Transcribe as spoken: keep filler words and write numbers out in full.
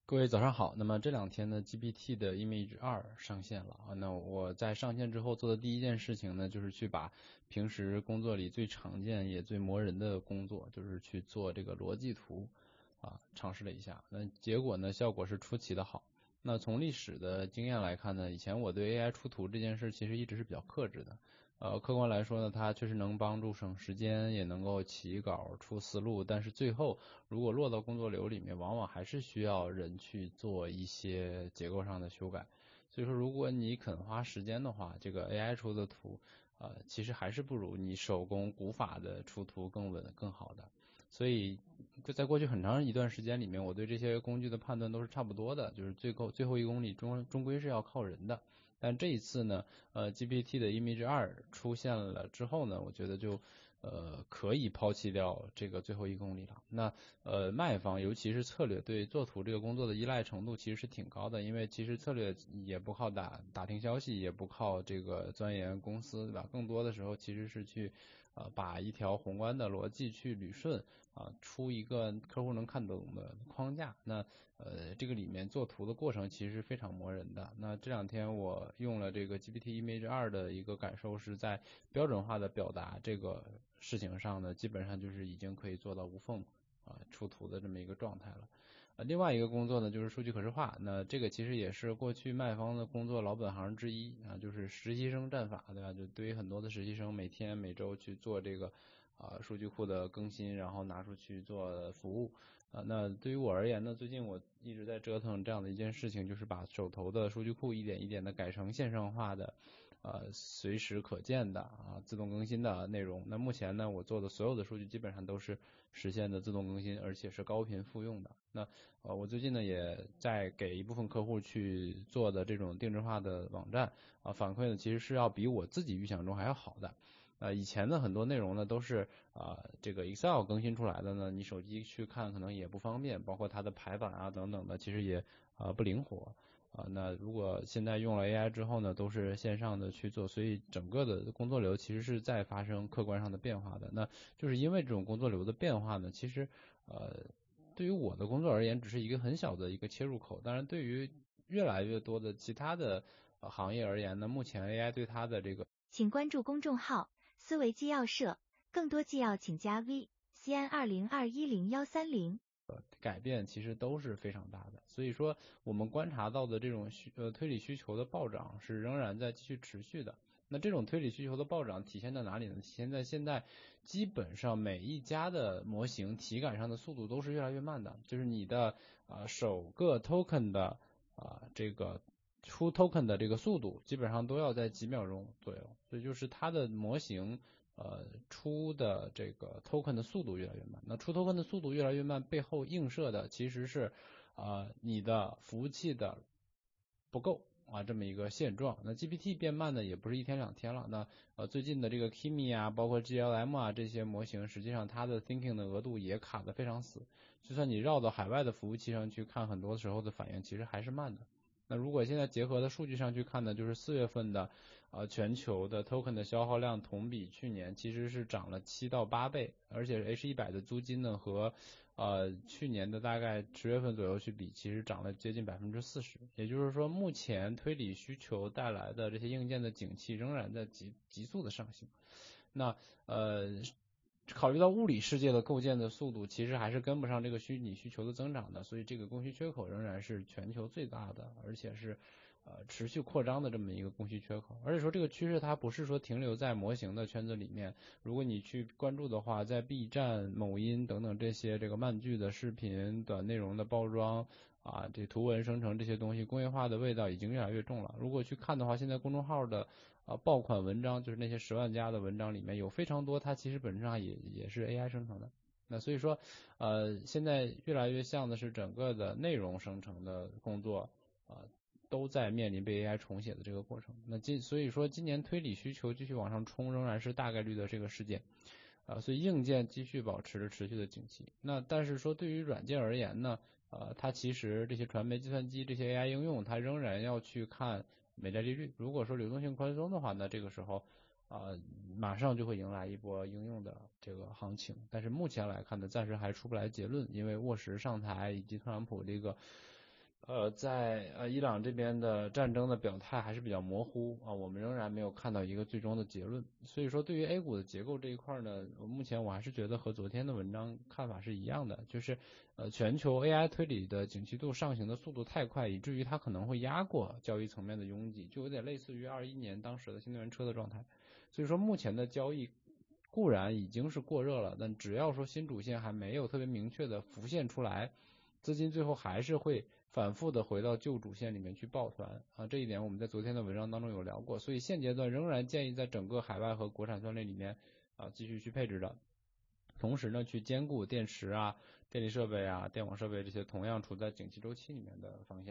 各位早上好。那么这两天呢，G P T 的 Image 二上线了啊。那我在上线之后做的第一件事情呢，就是去把平时工作里最常见也最磨人的工作，就是去做这个逻辑图啊，尝试了一下。那结果呢，效果是出奇的好。那从历史的经验来看呢，以前我对 A I 出图这件事其实一直是比较克制的。呃，客观来说呢，它确实能帮助省时间，也能够起稿出思路，但是最后如果落到工作流里面，往往还是需要人去做一些结构上的修改。所以说，如果你肯花时间的话，这个 A I 出的图，呃，其实还是不如你手工古法的出图更稳更好的。所以，在过去很长一段时间里面，我对这些工具的判断都是差不多的，就是最后最后一公里终终归是要靠人的。但这一次呢，呃，G P T 的 Image 二出现了之后呢，我觉得就呃可以抛弃掉这个最后一公里了。那呃卖方尤其是策略对做图这个工作的依赖程度其实是挺高的，因为其实策略也不靠打打听消息，也不靠这个钻研公司，对吧？更多的时候其实是去呃把一条宏观的逻辑去捋顺啊，出一个客户能看懂的框架。那呃，这个里面做图的过程其实是非常磨人的。那这两天我用了这个 G P T Image 二的一个感受是在标准化的表达这个事情上呢，基本上就是已经可以做到无缝啊出图的这么一个状态了。呃，另外一个工作呢就是数据可视化，那这个其实也是过去卖方的工作老本行之一啊，就是实习生战法，对吧？就对于很多的实习生每天每周去做这个啊数据库的更新，然后拿出去做服务。啊，那对于我而言呢，最近我一直在折腾这样的一件事情，就是把手头的数据库一点一点的改成线上化的，呃，随时可见的啊，自动更新的内容。那目前呢，我做的所有的数据基本上都是实现的自动更新，而且是高频复用的。那呃，我最近呢也在给一部分客户去做的这种定制化的网站啊，反馈呢其实是要比我自己预想中还要好的。呃，以前的很多内容呢都是啊、呃、这个 Excel 更新出来的呢，你手机去看可能也不方便，包括它的排版啊等等的，其实也啊、呃、不灵活啊。那如果现在用了 A I 之后呢，都是线上的去做，所以整个的工作流其实是在发生客观上的变化的。那就是因为这种工作流的变化呢，其实呃对于我的工作而言，只是一个很小的一个切入口。当然，对于越来越多的其他的、呃、行业而言呢，目前 A I 对它的这个请关注公众号思维纪要社，更多纪要请加 V C N 二零二一零幺三零。 改变其实都是非常大的，所以说我们观察到的这种需呃推理需求的暴涨是仍然在继续持续的。那这种推理需求的暴涨体现在哪里呢？体现在现在基本上每一家的模型体感上的速度都是越来越慢的，就是你的啊、呃、首个 token 的啊、呃、这个出 token 的这个速度基本上都要在几秒钟左右，所以就是它的模型呃出的这个 token 的速度越来越慢。那出 token 的速度越来越慢，背后映射的其实是啊、呃、你的服务器的不够啊这么一个现状。那 G P T 变慢呢也不是一天两天了，那呃最近的这个 Kimi 啊，包括 G L M 啊这些模型，实际上它的 thinking 的额度也卡得非常死，就算你绕到海外的服务器上去看，很多时候的反应其实还是慢的。那如果现在结合的数据上去看呢，就是四月份的呃全球的 token 的消耗量同比去年其实是涨了七到八倍，而且 H 一百的租金呢和呃去年的大概十月份左右去比，其实涨了接近百分之四十。也就是说，目前推理需求带来的这些硬件的景气仍然在急急速的上行。那呃考虑到物理世界的构建的速度，其实还是跟不上这个虚拟需求的增长的，所以这个供需缺口仍然是全球最大的，而且是呃持续扩张的这么一个供需缺口。而且说这个趋势它不是说停留在模型的圈子里面，如果你去关注的话，在 B 站、某音等等这些这个漫剧的视频短内容的包装啊，这图文生成这些东西，工业化的味道已经越来越重了。如果去看的话，现在公众号的啊爆款文章，就是那些十万加的文章里面有非常多，它其实本质上也也是 A I 生成的。那所以说，呃，现在越来越像的是整个的内容生成的工作啊、呃，都在面临被 A I 重写的这个过程。那今所以说，今年推理需求继续往上冲，仍然是大概率的这个事件。啊，所以硬件继续保持着持续的景气。那但是说对于软件而言呢，呃，它其实这些传媒、计算机这些 A I 应用，它仍然要去看美债利率。如果说流动性宽松的话，那这个时候啊、呃，马上就会迎来一波应用的这个行情。但是目前来看呢，暂时还出不来结论，因为沃什上台以及特朗普这个呃，在呃伊朗这边的战争的表态还是比较模糊啊，我们仍然没有看到一个最终的结论。所以说，对于 A 股的结构这一块呢，目前我还是觉得和昨天的文章看法是一样的，就是呃全球 A I 推理的景气度上行的速度太快，以至于它可能会压过交易层面的拥挤，就有点类似于二一年当时的新能源车的状态。所以说，目前的交易固然已经是过热了，但只要说新主线还没有特别明确的浮现出来，资金最后还是会反复的回到旧主线里面去抱团啊，这一点我们在昨天的文章当中有聊过，所以现阶段仍然建议在整个海外和国产算力里面啊继续去配置的，同时呢去兼顾电池啊、电力设备啊、电网设备这些同样处在景气周期里面的方向。